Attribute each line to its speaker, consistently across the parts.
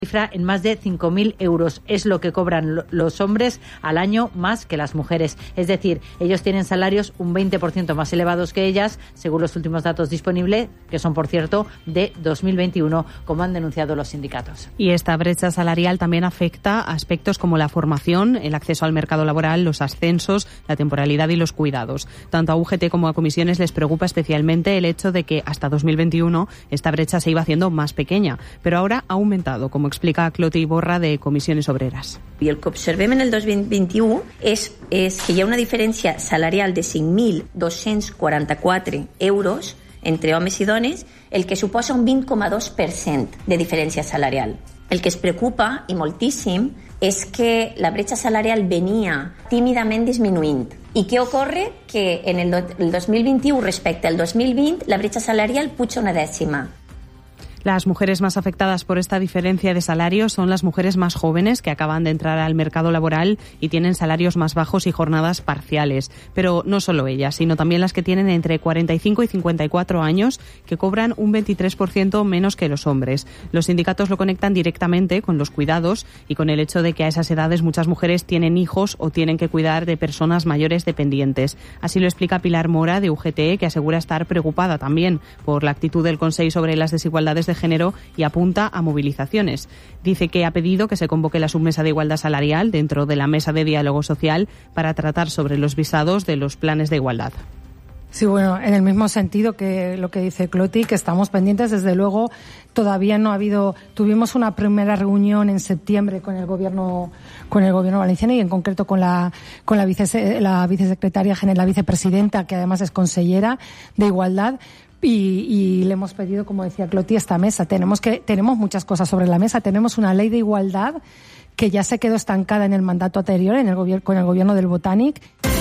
Speaker 1: cifra en más de 5.000 euros. Es lo que cobran los hombres al año más que las mujeres. Es decir, ellos tienen salarios un 20% más elevados que ellas, según los últimos datos disponibles, que son, por cierto, de 2021, como han denunciado los sindicatos.
Speaker 2: Y esta brecha salarial también afecta a aspectos como la formación, el acceso al mercado laboral, los ascensos, la temporalidad y los cuidados. Tanto a UGT como a comisiones les preocupa especialmente el hecho de que hasta 2021 esta brecha se iba haciendo más pequeña, pero ahora ha aumentado, como explica Cloti Borra de Comisiones Obreres.
Speaker 3: I el que observem en el 2021 és que hi ha una diferència salarial de 5.244 euros entre homes i dones, el que suposa un 20,2% de diferència salarial. El que es preocupa, i moltíssim, és que la bretxa salarial venia tímidament disminuint. I què ocorre? Que en el 2021 respecte al 2020 la bretxa salarial puja una dècima.
Speaker 2: Las mujeres más afectadas por esta diferencia de salario son las mujeres más jóvenes que acaban de entrar al mercado laboral y tienen salarios más bajos y jornadas parciales. Pero no solo ellas, sino también las que tienen entre 45 y 54 años, que cobran un 23% menos que los hombres. Los sindicatos lo conectan directamente con los cuidados y con el hecho de que a esas edades muchas mujeres tienen hijos o tienen que cuidar de personas mayores dependientes. Así lo explica Pilar Mora, de UGT, que asegura estar preocupada también por la actitud del Consejo sobre las desigualdades de género y apunta a movilizaciones. Dice que ha pedido que se convoque la submesa de igualdad salarial dentro de la mesa de diálogo social para tratar sobre los visados de los planes de igualdad.
Speaker 4: Sí, bueno, en el mismo sentido que lo que dice Cloti, que estamos pendientes, desde luego todavía no ha habido, tuvimos una primera reunión en septiembre con el gobierno valenciano y en concreto con la vicesecretaria general, la vicepresidenta, que además es consellera de Igualdad. Y le hemos pedido, como decía Cloti, esta mesa. Tenemos muchas cosas sobre la mesa. Tenemos una ley de igualdad que ya se quedó estancada en el mandato anterior, con el gobierno del Botànic.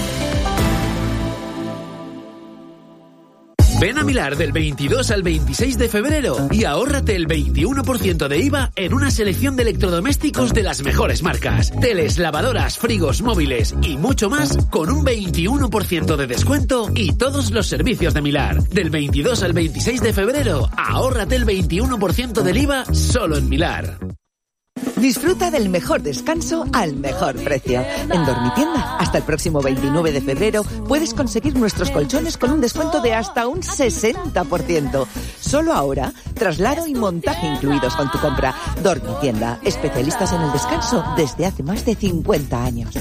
Speaker 5: Ven a Milar del 22 al 26 de febrero y ahórrate el 21% de IVA en una selección de electrodomésticos de las mejores marcas. Teles, lavadoras, frigos, móviles y mucho más con un 21% de descuento y todos los servicios de Milar. Del 22 al 26 de febrero, ahórrate el 21% del IVA solo en Milar.
Speaker 6: Disfruta del mejor descanso al mejor precio. En Dormitienda, hasta el próximo 29 de febrero, puedes conseguir nuestros colchones con un descuento de hasta un 60%. Solo ahora, traslado y montaje incluidos con tu compra. Dormitienda, especialistas en el descanso desde hace más de 50 años.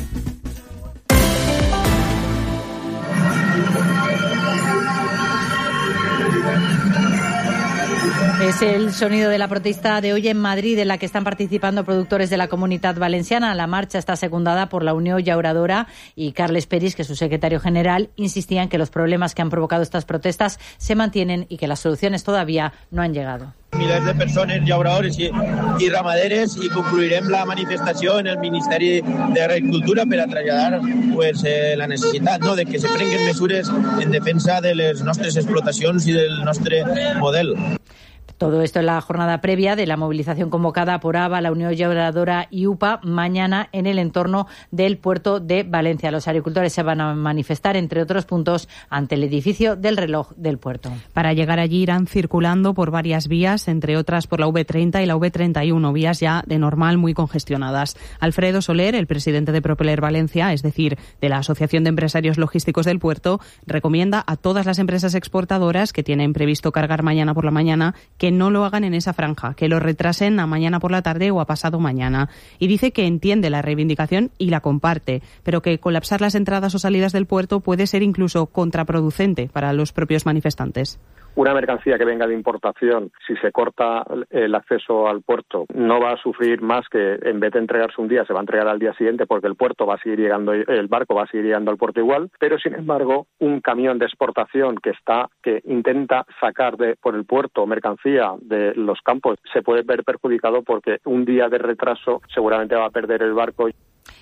Speaker 1: Es el sonido de la protesta de hoy en Madrid, en la que están participando productores de la Comunitat Valenciana. La marcha está secundada por la Unión Llauradora y Carles Peris, que es su secretario general, insistían que los problemas que han provocado estas protestas se mantienen y que las soluciones todavía no han llegado.
Speaker 7: Milers de persones, llauradores i ramaderes, i concluirem la manifestació en el Ministeri d'Agricultura per a traslladar la necessitat de que se prenguen mesures en defensa de les nostres explotacions i del nostre model.
Speaker 1: Todo esto en la jornada previa de la movilización convocada por ABA, la Unión Llauradora y UPA mañana en el entorno del puerto de Valencia. Los agricultores se van a manifestar, entre otros puntos, ante el edificio del reloj del puerto.
Speaker 2: Para llegar allí irán circulando por varias vías, entre otras por la V30 y la V31, vías ya de normal muy congestionadas. Alfredo Soler, el presidente de Propeller Valencia, es decir, de la Asociación de Empresarios Logísticos del Puerto, recomienda a todas las empresas exportadoras que tienen previsto cargar mañana por la mañana que no lo hagan en esa franja, que lo retrasen a mañana por la tarde o a pasado mañana. Y dice que entiende la reivindicación y la comparte, pero que colapsar las entradas o salidas del puerto puede ser incluso contraproducente para los propios manifestantes.
Speaker 8: Una mercancía que venga de importación, si se corta el acceso al puerto, no va a sufrir más que, en vez de entregarse un día, se va a entregar al día siguiente, porque el puerto va a seguir llegando, el barco va a seguir llegando al puerto igual, pero sin embargo, un camión de exportación que intenta sacar por el puerto mercancía de los campos se puede ver perjudicado porque un día de retraso seguramente va a perder el barco.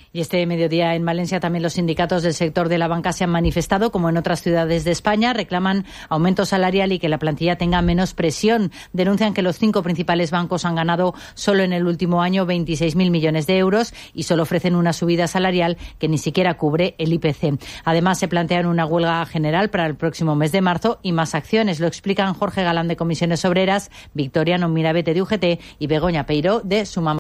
Speaker 1: Y este mediodía en Valencia también los sindicatos del sector de la banca se han manifestado, como en otras ciudades de España. Reclaman aumento salarial y que la plantilla tenga menos presión. Denuncian que los 5 principales bancos han ganado solo en el último año 26.000 millones de euros y solo ofrecen una subida salarial que ni siquiera cubre el IPC. Además, se plantean una huelga general para el próximo mes de marzo y más acciones. Lo explican Jorge Galán de Comisiones Obreras, Victoria Nomirabete de UGT y Begoña Peiró de Sumamos.